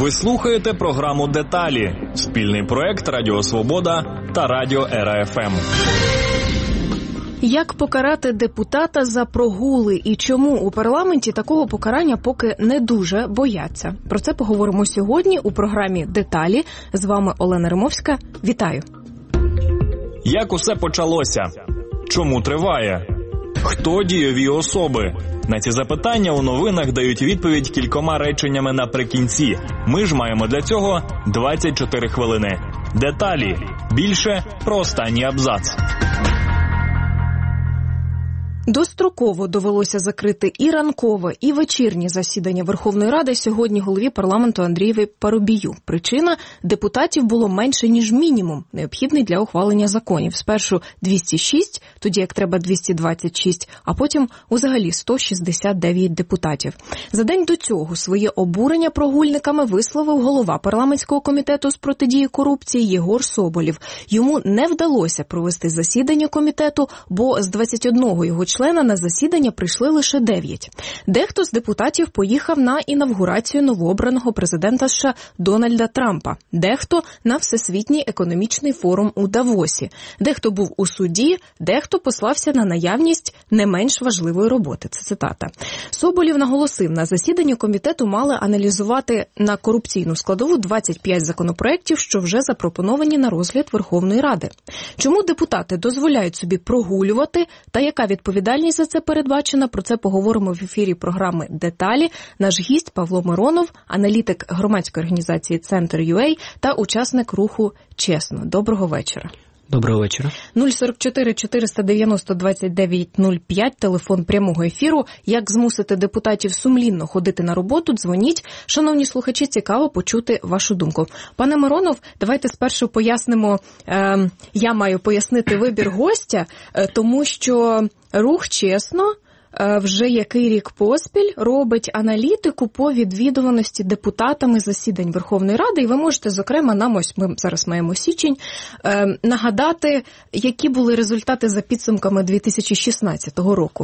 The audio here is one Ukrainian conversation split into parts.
Ви слухаєте програму «Деталі» – спільний проект Радіо Свобода та Радіо РФМ. Як покарати депутата за прогули і чому у парламенті такого покарання поки не дуже бояться? Про це поговоримо сьогодні у програмі «Деталі». З вами Олена Римовська. Вітаю! Як усе почалося? Чому триває? Хто дієві особи? На ці запитання у новинах дають відповідь кількома реченнями наприкінці. Ми ж маємо для цього 24 хвилини. Деталі. Більше про останній абзац. Достроково довелося закрити і ранкове, і вечірнє засідання Верховної Ради сьогодні голові парламенту Андрієві Парубію. Причина – депутатів було менше, ніж мінімум, необхідний для ухвалення законів. Спершу 206, тоді як треба 226, а потім взагалі 169 депутатів. За день до цього своє обурення прогульниками висловив голова парламентського комітету з протидії корупції Єгор Соболєв. Йому не вдалося провести засідання комітету, бо з 21 його члена на засідання прийшли лише 9. Дехто з депутатів поїхав на інавгурацію новообраного президента США Дональда Трампа. Дехто на Всесвітній економічний форум у Давосі. Дехто був у суді, дехто послався на наявність не менш важливої роботи. Це цитата. Соболєв наголосив, на засіданні комітету мали аналізувати на корупційну складову 25 законопроєктів, що вже запропоновані на розгляд Верховної Ради. Чому депутати дозволяють собі прогулювати та яка відповідальність за це передбачена? Про це поговоримо в ефірі програми «Деталі». Наш гість Павло Миронов, аналітик громадської організації «Центр.UA» та учасник руху «Чесно». Доброго вечора. Доброго вечора. 044 490 2905, телефон прямого ефіру. Як змусити депутатів сумлінно ходити на роботу? Дзвоніть. Шановні слухачі, цікаво почути вашу думку. Пане Миронов, давайте спершу пояснимо, я маю пояснити вибір гостя, тому що рух «Чесно» вже який рік поспіль робить аналітику по відвідуваності депутатами засідань Верховної Ради. І ви можете, зокрема, нам, ось ми зараз маємо січень, нагадати, які були результати за підсумками 2016 року.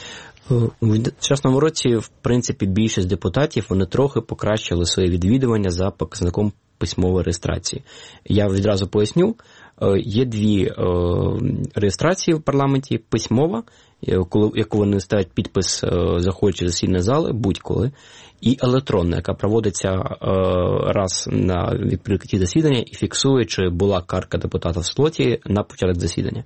У 2016 році, в принципі, більшість депутатів, вони трохи покращили своє відвідування за показником письмової реєстрації. Я відразу поясню. Є дві реєстрації в парламенті. Письмова, яку вони ставлять підпис, заходячи в засідальні зали, будь-коли, і електронна, яка проводиться раз на відкритті засідання і фіксує, чи була картка депутата в слоті на початок засідання.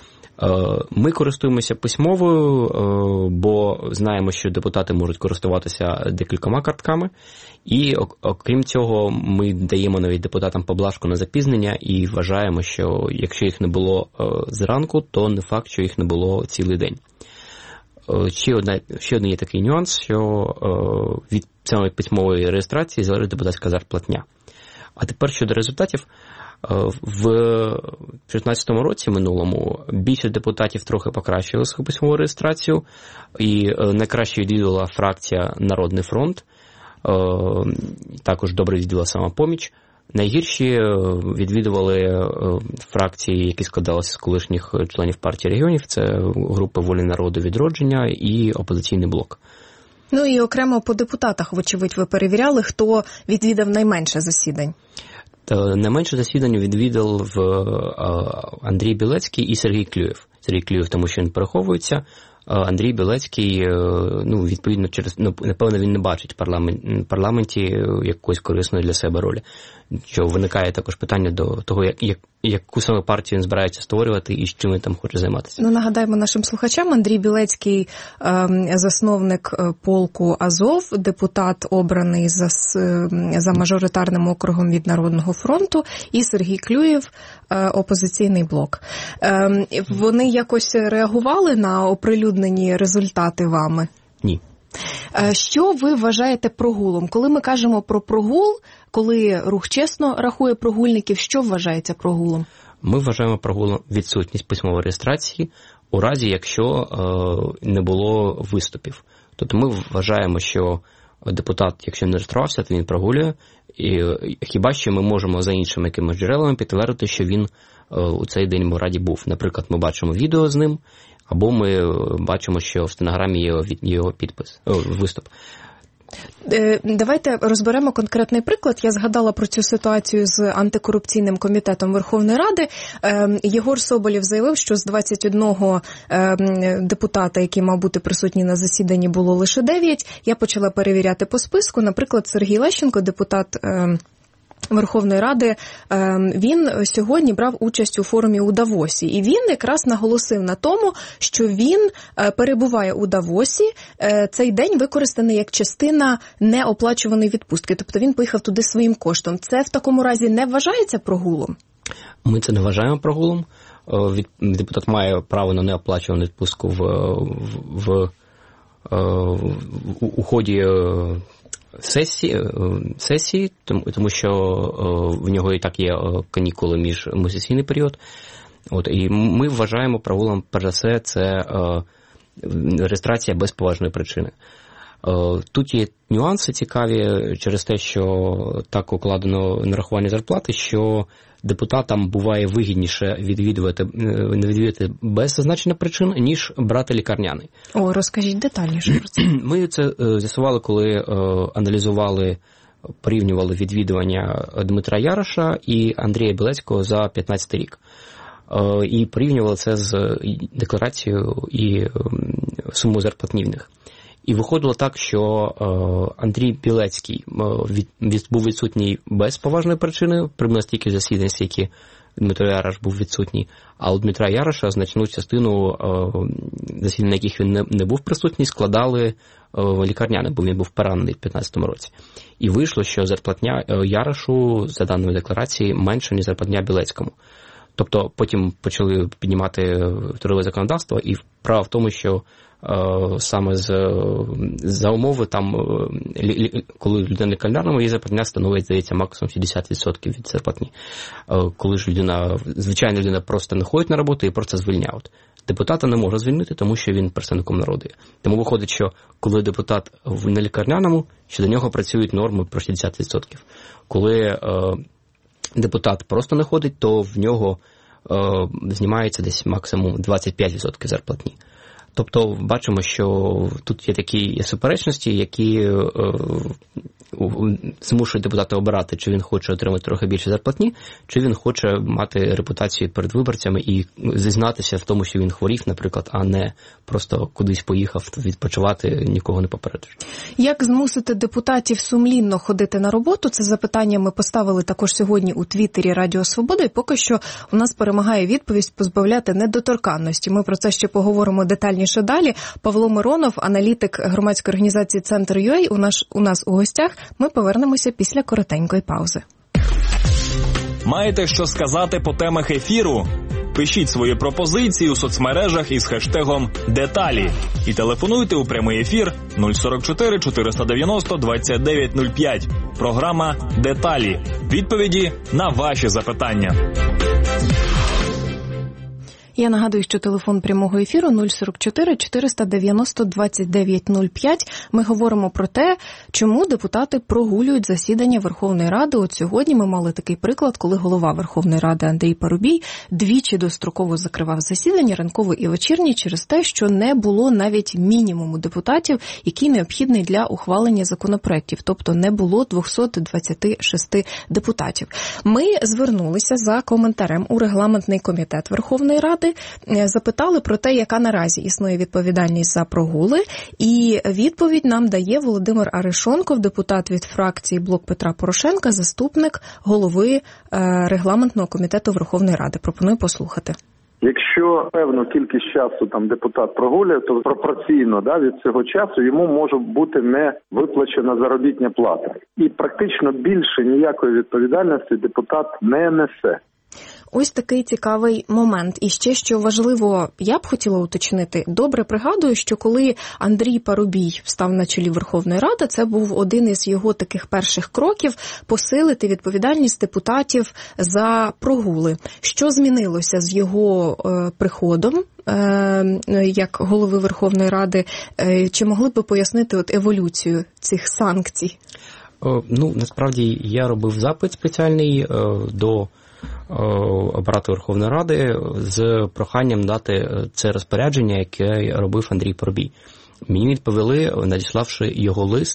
Ми користуємося письмовою, бо знаємо, що депутати можуть користуватися декількома картками, і окрім цього ми даємо навіть депутатам поблажку на запізнення і вважаємо, що якщо їх не було зранку, то не факт, що їх не було цілий день. Ще один є такий нюанс, що від самої письмової реєстрації залежить депутатська зарплатня. А тепер щодо результатів. В 2016 році минулому більшість депутатів трохи покращили свою письмову реєстрацію, і найкраще відвідувала фракція «Народний фронт», також добре відвідувала «Самопоміч». Найгірші відвідували фракції, які складалися з колишніх членів партії регіонів, це група «Воля народу», «Відродження» і «Опозиційний блок». Ну і окремо по депутатах, вочевидь, ви перевіряли, хто відвідав найменше засідань? Найменше засідань відвідав Андрій Білецький і Сергій Клюєв. Сергій Клюєв, тому що він переховується. Андрій Білецький, відповідно, напевно, він не бачить в парламенті якоїсь корисної для себе ролі. Що виникає також питання до того, яку саме партію він збирається створювати і з чим він там хоче займатися. Ну, нагадаємо нашим слухачам, Андрій Білецький – засновник полку «Азов», депутат, обраний за мажоритарним округом від Народного фронту, і Сергій Клюєв – «Опозиційний блок». Вони якось реагували на оприлюднені результати вами? Ні. Що ви вважаєте прогулом? Коли ми кажемо про прогул, коли рух «Чесно» рахує прогульників, що вважається прогулом? Ми вважаємо прогулом відсутність письмової реєстрації у разі, якщо не було виступів. Тобто ми вважаємо, що депутат, якщо не реєструвався, то він прогулює. І хіба що ми можемо за іншими якимись джерелами підтвердити, що він у цей день в Раді був. Наприклад, ми бачимо відео з ним, або ми бачимо, що в стенограмі є його підпис, виступ. Давайте розберемо конкретний приклад. Я згадала про цю ситуацію з антикорупційним комітетом Верховної Ради. Єгор Соболєв заявив, що з 21 депутата, які мав бути присутні на засіданні, було лише 9. Я почала перевіряти по списку. Наприклад, Сергій Лещенко, депутат Верховної Ради, він сьогодні брав участь у форумі у Давосі. І він якраз наголосив на тому, що він перебуває у Давосі. Цей день використаний як частина неоплачуваної відпустки. Тобто він поїхав туди своїм коштом. Це в такому разі не вважається прогулом? Ми це не вважаємо прогулом. Депутат має право на неоплачувану відпустку у ході сесії, тому що в нього і так є канікули міжсесійний період. І ми вважаємо прогулом, перш за все, це реєстрація без поважної причини. Тут є нюанси цікаві через те, що так укладено нарахування зарплати, що депутатам буває вигідніше відвідувати без зазначення причин, ніж брати лікарняний. Розкажіть детальніше про це. Ми це з'ясували, коли аналізували, порівнювали відвідування Дмитра Яроша і Андрія Білецького за 15 рік. І порівнювали це з декларацією і сумою зарплатні в них. І виходило так, що Андрій Білецький був відсутній без поважної причини, приблизно стільки засідань, які Дмитро Ярош був відсутній, а у Дмитра Яроша значну частину засідань, на яких він не був присутній, складали лікарняни, бо він був поранений в 2015 році. І вийшло, що зарплатня Ярошу, за даною декларацією, менша, ніж зарплатня Білецькому. Тобто потім почали піднімати трудове законодавство, і справа в тому, що саме за умови, там, коли людина лікарняному, її зарплатня становить, здається, максимум 60% від зарплатні. Коли ж звичайна людина просто не ходить на роботу і просто звільняють. Депутата не може звільнити, тому що він представником народу. Тому виходить, що коли депутат на лікарняному, що до нього працюють норми про 60%. Коли депутат просто не ходить, то в нього знімається десь максимум 25% зарплатні. Тобто бачимо, що тут є такі суперечності, які змушують депутата обирати, чи він хоче отримати трохи більше зарплатні, чи він хоче мати репутацію перед виборцями і зізнатися в тому, що він хворів, наприклад, а не просто кудись поїхав відпочивати, нікого не попередивши. Як змусити депутатів сумлінно ходити на роботу? Це запитання ми поставили також сьогодні у Твіттері Радіо Свобода, і поки що у нас перемагає відповідь позбавляти недоторканності. Ми про це ще поговоримо детальніше далі. Павло Миронов, аналітик громадської організації «Центр.UA», у нас у гостях. Ми повернемося після коротенької паузи. Маєте що сказати по темах ефіру? Пишіть свої пропозиції у соцмережах із хештегом «Деталі» і телефонуйте у прямий ефір 044 490 2905. Програма «Деталі». Відповіді на ваші запитання. Я нагадую, що телефон прямого ефіру 044 490 2905. Ми говоримо про те, чому депутати прогулюють засідання Верховної Ради. От сьогодні ми мали такий приклад, коли голова Верховної Ради Андрій Парубій двічі достроково закривав засідання, ранкове і вечірнє, через те, що не було навіть мінімуму депутатів, який необхідний для ухвалення законопроєктів. Тобто не було 226 депутатів. Ми звернулися за коментарем у регламентний комітет Верховної Ради, запитали про те, яка наразі існує відповідальність за прогули, і відповідь нам дає Володимир Арешонков, депутат від фракції «Блок Петра Порошенка», заступник голови регламентного комітету Верховної Ради. Пропоную послухати. Якщо певну кількість часу там депутат прогулює, то пропорційно від цього часу йому може бути не виплачена заробітна плата. І практично більше ніякої відповідальності депутат не несе. Ось такий цікавий момент. І ще, що важливо, я б хотіла уточнити. Добре пригадую, що коли Андрій Парубій став на чолі Верховної Ради, це був один із його таких перших кроків посилити відповідальність депутатів за прогули. Що змінилося з його приходом як голови Верховної Ради? Чи могли б ви пояснити еволюцію цих санкцій? Насправді я робив запит спеціальний до апарату Верховної Ради з проханням дати це розпорядження, яке робив Андрій Парубій. Мені відповіли, надіславши його лист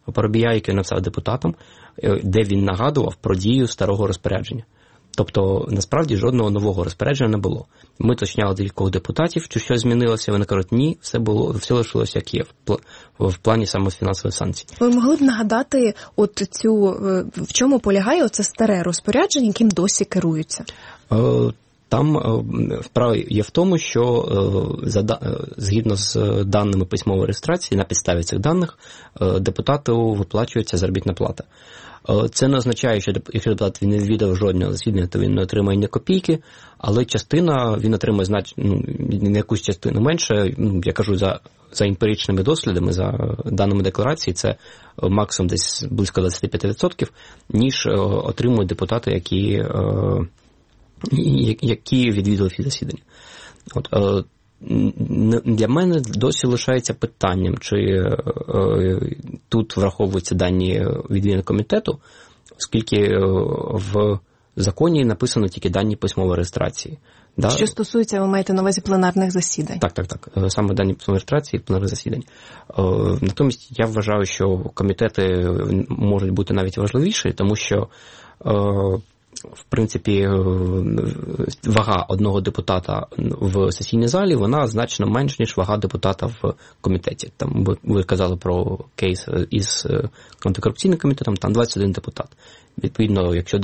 Парубія, який написав депутатам, де він нагадував про дію старого розпорядження. Тобто, насправді, жодного нового розпорядження не було. Ми уточняли декількох депутатів, чи щось змінилося, вони кажуть, ні, все лишилося як є, в плані саме фінансових санкцій. Ви могли б нагадати, в чому полягає оце старе розпорядження, яким досі керуються? Там справа є в тому, що згідно з даними письмової реєстрації, на підставі цих даних депутату виплачується заробітна плата. Це не означає, що якщо депутат не відвідав жодного засідання, то він не отримає ні копійки, але частина він отримає не якусь частину менше. Я кажу за емпіричними дослідами, за даними декларації, це максимум десь близько 25%, ніж отримують депутати, які відвідали ці засідання. Для мене досі лишається питанням, чи тут враховуються дані відвідування комітету, оскільки в законі написано тільки дані письмової реєстрації. Да? Що стосується, ви маєте на увазі пленарних засідань? Так. Саме дані письмової реєстрації і пленарних засідань. Натомість я вважаю, що комітети можуть бути навіть важливіші, тому що в принципі, вага одного депутата в сесійній залі, вона значно менш, ніж вага депутата в комітеті. Там ви казали про кейс із антикорупційним комітетом, там 21 депутат. Відповідно, якщо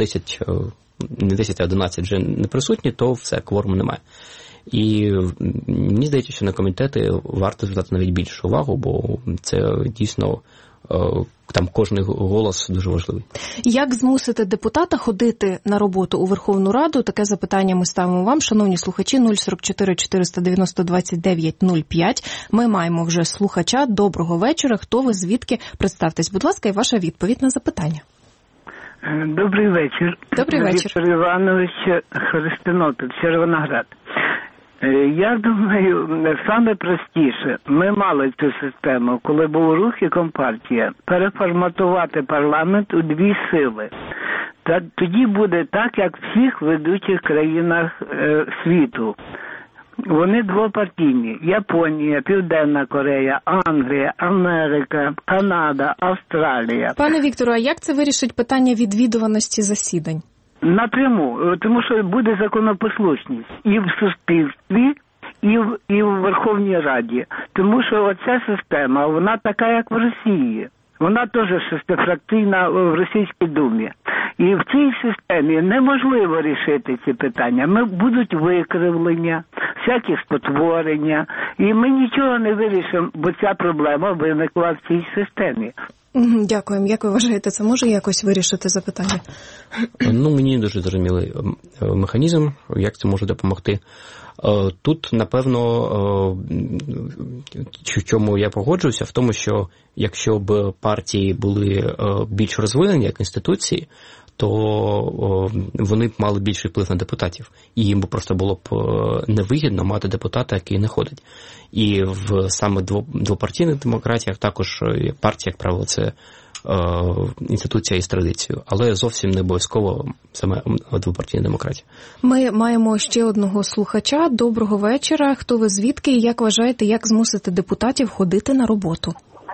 11 вже не присутні, то все, кворуму немає. І мені здається, що на комітети варто звертати навіть більшу увагу, бо це дійсно там кожний голос дуже важливий. Як змусити депутата ходити на роботу у Верховну Раду? Таке запитання ми ставимо вам, шановні слухачі, 044 490 29 05. Ми маємо вже слухача. Доброго вечора. Хто ви, звідки? Представтесь, будь ласка, і ваша відповідь на запитання. Добрий вечір. Добрий вечір. Віктор Іванович, Христинопіль, Червоноград. Я думаю, саме простіше, ми мали цю систему, коли був рух і компартія, переформатувати парламент у дві сили. Та тоді буде так, як в всіх ведучих країнах світу. Вони двопартійні. Японія, Південна Корея, Англія, Америка, Канада, Австралія. Пане Віктору, а як це вирішить питання відвідуваності засідань? Напряму, тому що буде законопослушність і в суспільстві, і в Верховній Раді. Тому що оця система, вона така, як в Росії. Вона теж шестифракційна в Російській Думі. І в цій системі неможливо рішити ці питання. Будуть викривлення, всякі спотворення. І ми нічого не вирішимо, бо ця проблема виникла в цій системі. Дякуємо. Як ви вважаєте, це може якось вирішити запитання? Мені не дуже зрозумілий механізм, як це може допомогти. Тут, напевно, в чому я погоджуюся, в тому, що якщо б партії були більш розвинені як інституції, то вони б мали більший вплив на депутатів. І їм би просто було б невигідно мати депутата, який не ходить. І в саме двопартійних демократіях також партія, як правило, це інституція із традицією, але зовсім не обов'язково саме двопартійна демократія. Ми маємо ще одного слухача. Доброго вечора. Хто ви, звідки і як вважаєте, як змусити депутатів ходити на роботу?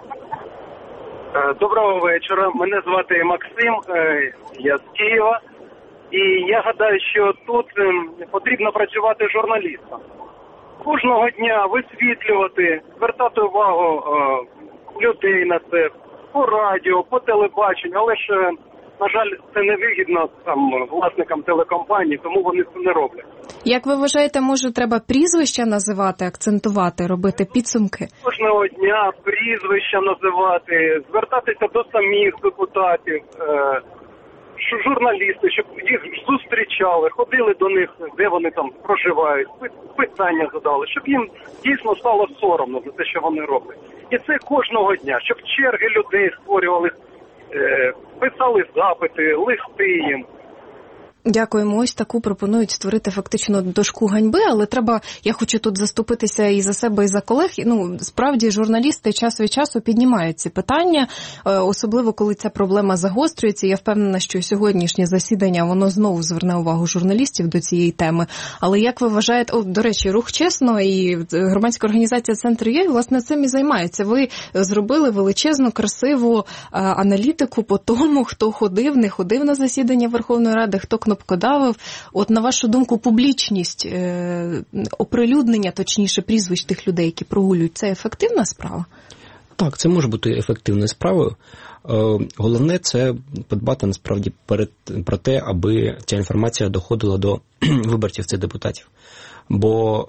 Доброго вечора. Мене звати Максим, я з Києва. І я гадаю, що тут потрібно працювати журналістам. Кожного дня висвітлювати, звертати увагу людей на це, по радіо, по телебаченню, але ж, на жаль, це не вигідно власникам телекомпаній, тому вони це не роблять. Як ви вважаєте, може треба прізвища називати, акцентувати, робити підсумки? Кожного дня прізвища називати, звертатися до самих депутатів, журналісти, щоб їх зустрічали, ходили до них, де вони там проживають, питання задали, щоб їм дійсно стало соромно за те, що вони роблять. І це кожного дня, щоб черги людей створювали, писали запити, листи їм. Дякуємо. Ось таку пропонують створити фактично дошку ганьби, але я хочу тут заступитися і за себе, і за колег. Справді, журналісти час від часу піднімають ці питання, особливо коли ця проблема загострюється. Я впевнена, що сьогоднішнє засідання, воно знову зверне увагу журналістів до цієї теми. Але як ви вважаєте, до речі, Рух Чесно і громадська організація «Центр.ua», власне, цим і займається. Ви зробили величезну, красиву аналітику по тому, хто ходив, не ходив на засідання Верховної Ради, хто кнопкодавив. От, на вашу думку, публічність, оприлюднення, точніше, прізвищ тих людей, які прогулюють, це ефективна справа? Так, це може бути ефективною справою. Головне – це подбати, насправді, про те, аби ця інформація доходила до виборців цих депутатів. Бо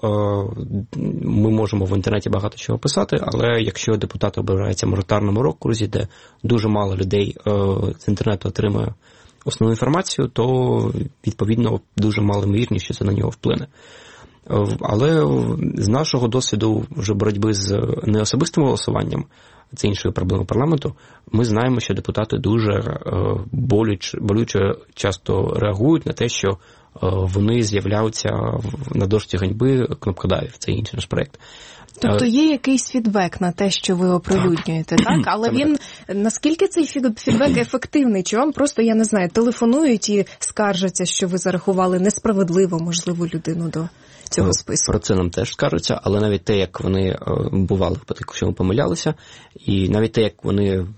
ми можемо в інтернеті багато чого писати, але якщо депутат обирається в мажоритарному окрузі, де дуже мало людей з інтернету отримує основну інформацію, то, відповідно, дуже мало ймовірність, що це на нього вплине. Але з нашого досвіду вже боротьби з неособистим голосуванням, це іншою проблемою парламенту, ми знаємо, що депутати дуже болюче часто реагують на те, що вони з'являються на дошці ганьби кнопкодавів. Це інший наш проєкт. Тобто є якийсь фідбек на те, що ви оприлюднюєте, так? Але наскільки цей фідбек ефективний? Чи вам просто, я не знаю, телефонують і скаржаться, що ви зарахували несправедливо, можливо, людину до цього списку? Про це нам теж скаржаться, але навіть те, як вони бували випадку, що ми помилялися, і навіть те, як вони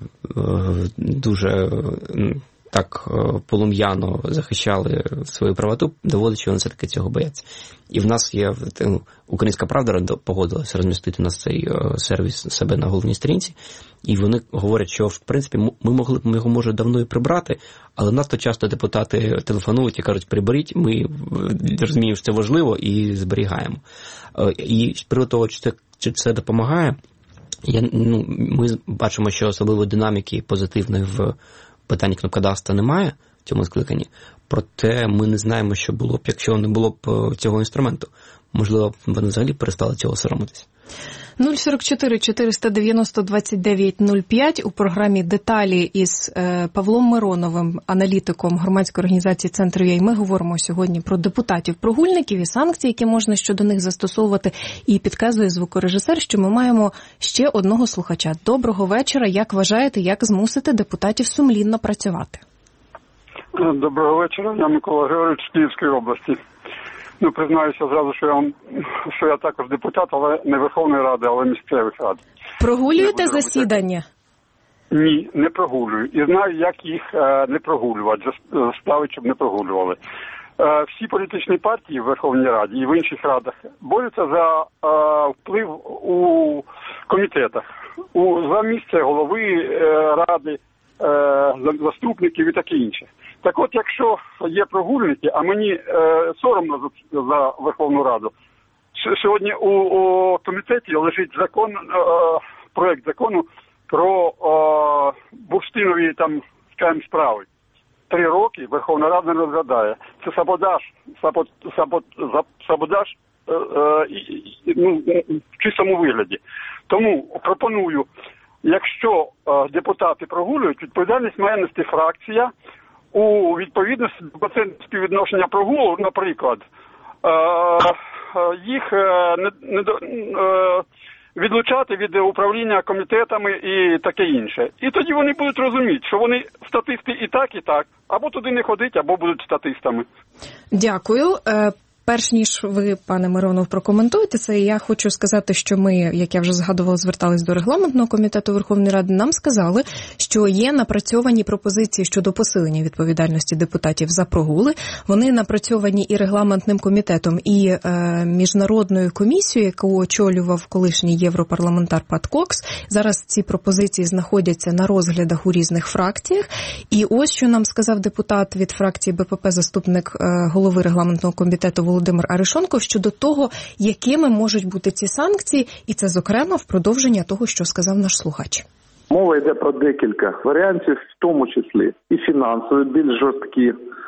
дуже так полум'яно захищали свою правоту, доводить, що вони все-таки цього бояться. І в нас є, Українська Правда погодилася розмістити на цей сервіс себе на головній сторінці, і вони говорять, що, в принципі, ми могли б його, може, давно і прибрати, але надто часто депутати телефонують і кажуть, приберіть, ми розуміємо, що це важливо, і зберігаємо. І з приводу того, чи це допомагає, ми бачимо, що особливо динаміки позитивної в питанні кнопкодавства немає в цьому скликанні, проте ми не знаємо, що було б, якщо не було б цього інструменту. Можливо, вони взагалі перестали цього соромитися. 044 490 2905 у програмі «Деталі» із Павлом Мироновим, аналітиком громадської організації «Центр.ua». Ми говоримо сьогодні про депутатів-прогульників і санкції, які можна щодо них застосовувати. І підказує звукорежисер, що ми маємо ще одного слухача. Доброго вечора. Як вважаєте, як змусити депутатів сумлінно працювати? Доброго вечора. Я Микола Григорович з Київської області. Признаюся зразу, що я також депутат, але не Верховної Ради, але місцевих рад. Прогулюєте засідання? Ні, не прогулюю. І знаю, як їх не прогулювати, заставити, щоб не прогулювали. Всі політичні партії в Верховній Раді і в інших радах борються за вплив у комітетах, за місце голови ради, заступників і таке інше. Так от, якщо є прогульники, а мені соромно за Верховну Раду, сьогодні у комітеті лежить проект закону про бурштинові справи. 3 роки Верховна Рада не розглядає. Це саботаж в чистому вигляді. Тому пропоную, якщо депутати прогулюють, відповідальність має нести фракція у відповідності до співвідношення прогулу, наприклад, їх відлучати від управління комітетами і таке інше. І тоді вони будуть розуміти, що вони статисти і так, або туди не ходять, або будуть статистами. Дякую. Перш ніж ви, пане Миронов, прокоментуєте це, я хочу сказати, що ми, як я вже згадувала, звертались до регламентного комітету Верховної Ради, нам сказали, що є напрацьовані пропозиції щодо посилення відповідальності депутатів за прогули. Вони напрацьовані і регламентним комітетом, і міжнародною комісією, яку очолював колишній європарламентар Пат Кокс. Зараз ці пропозиції знаходяться на розглядах у різних фракціях. І ось, що нам сказав депутат від фракції БПП, заступник голови регламентного комітету Володимир Арешонков, щодо того, якими можуть бути ці санкції, і це, зокрема, в продовження того, що сказав наш слухач. Мова йде про декілька варіантів, в тому числі і фінансові, більш жорсткі,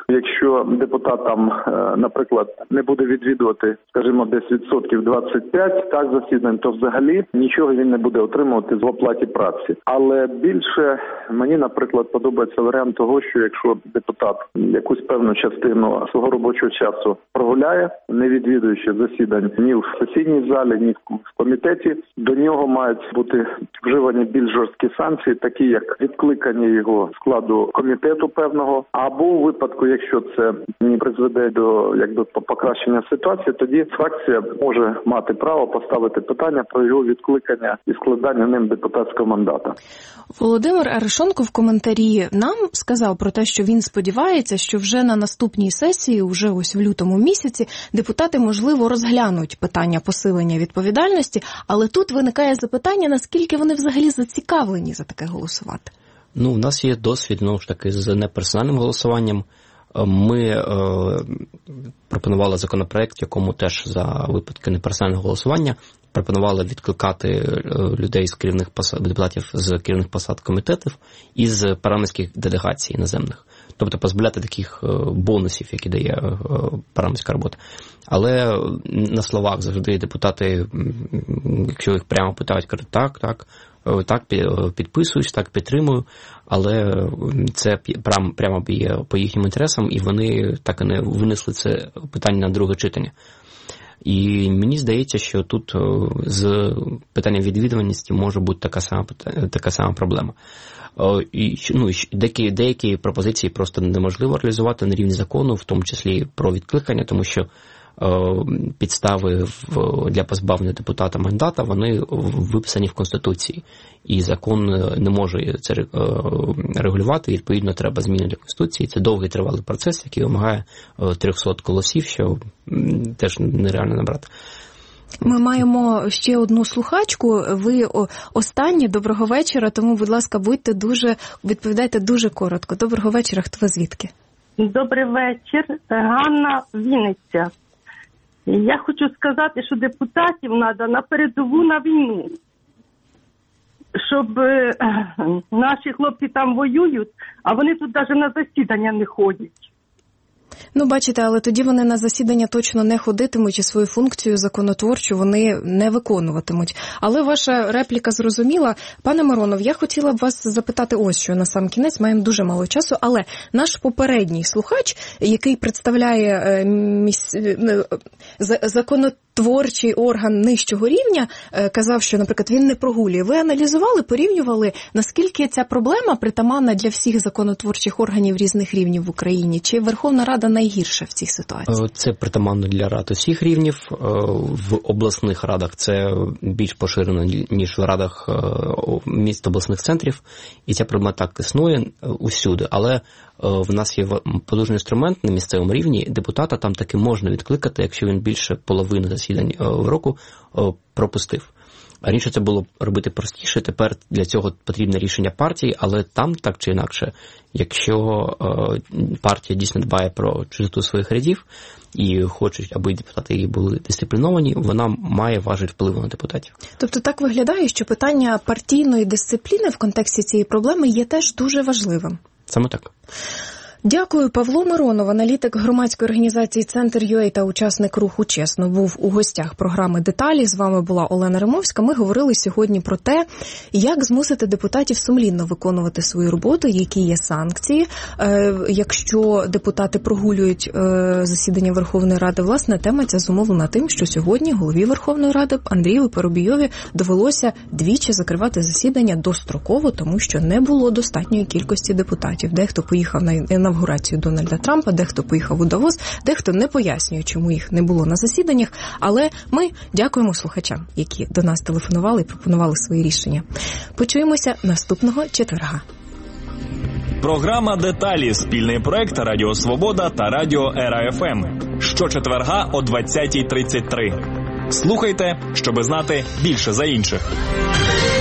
Якщо депутат там, наприклад, не буде відвідувати, скажімо, десь 25% так засідань, то взагалі нічого він не буде отримувати з оплаті праці. Але більше мені, наприклад, подобається варіант того, що якщо депутат якусь певну частину свого робочого часу прогуляє, не відвідуючи засідань ні в сесійній залі, ні в комітеті, до нього мають бути вживані більш жорсткі санкції, такі як відкликання його складу комітету певного, або у випадку, якщо це не призведе до покращення ситуації, тоді фракція може мати право поставити питання про його відкликання і складання ним депутатського мандата. Володимир Арешонков в коментарі нам сказав про те, що він сподівається, що вже на наступній сесії, вже ось в лютому місяці, депутати, можливо, розглянуть питання посилення відповідальності, але тут виникає запитання, наскільки вони взагалі зацікавлені за таке голосувати. У нас є досвід, ж таки, з неперсональним голосуванням. Ми пропонували законопроект, в якому теж за випадки неперсонального голосування пропонували відкликати людей з керівних посад, депутатів з керівних посад комітетів із парламентських делегацій іноземних. Тобто позбавляти таких бонусів, які дає парламентська робота. Але на словах завжди депутати, якщо їх прямо питають, кажуть, так, підписуюсь, так, підтримую, але це прямо б'є по їхнім інтересам, і вони так і не винесли це питання на друге читання. І мені здається, що тут з питанням відвідуваності може бути така сама проблема. І деякі пропозиції просто неможливо реалізувати на рівні закону, в тому числі про відкликання, тому що підстави для позбавлення депутата мандата, вони виписані в Конституції. І закон не може це регулювати, і, відповідно, треба зміни до Конституції. Це довгий тривалий процес, який вимагає 300 голосів, що теж нереально набрати. Ми маємо ще одну слухачку. Ви останні. Доброго вечора, тому, будь ласка, відповідайте дуже коротко. Доброго вечора, хто ви звідки? Добрий вечір, Ганна, Вінниця. Я хочу сказати, що депутатів треба на передову, на війну. Щоб наші хлопці там воюють, а вони тут навіть на засідання не ходять. Бачите, але тоді вони на засідання точно не ходитимуть і свою функцію законотворчу вони не виконуватимуть. Але ваша репліка зрозуміла. Пане Миронов, я хотіла б вас запитати ось що на сам кінець, маємо дуже мало часу, але наш попередній слухач, який представляє законотворчий орган нижчого рівня, казав, що, наприклад, він не прогулює. Ви аналізували, порівнювали, наскільки ця проблема притаманна для всіх законотворчих органів різних рівнів в Україні? Чи Верховна Рада найгірша в цій ситуації? Це притаманно для рад усіх рівнів. В обласних радах це більш поширено, ніж в радах міст обласних центрів. І ця проблема так існує усюди. Але в нас є потужний інструмент на місцевому рівні. Депутата там таки можна відкликати, якщо він більше половини засідань в року пропустив. Раніше це було робити простіше, тепер для цього потрібне рішення партії, але там, так чи інакше, якщо партія дійсно дбає про чистоту своїх рядів і хочуть, аби депутати її були дисципліновані, вона має важіль впливу на депутатів. Тобто так виглядає, що питання партійної дисципліни в контексті цієї проблеми є теж дуже важливим. Саме так. Дякую. Павло Миронов, аналітик громадської організації «Центр.UA» та учасник руху «Чесно», був у гостях програми «Деталі». З вами була Олена Римовська. Ми говорили сьогодні про те, як змусити депутатів сумлінно виконувати свою роботу, які є санкції, якщо депутати прогулюють засідання Верховної Ради. Власне, тема ця зумовлена тим, що сьогодні голові Верховної Ради Андрієві Парубійові довелося двічі закривати засідання достроково, тому що не було достатньої кількості депутатів. Дехто поїхав на інавгурацію Дональда Трампа, дехто поїхав у Давос, дехто не пояснює, чому їх не було на засіданнях, але ми дякуємо слухачам, які до нас телефонували і пропонували свої рішення. Почуємося наступного четверга. Програма «Деталі» – спільний проект Радіо Свобода та Радіо Ера ФМ. Щочетверга о 20:33. Слухайте, щоби знати більше за інших.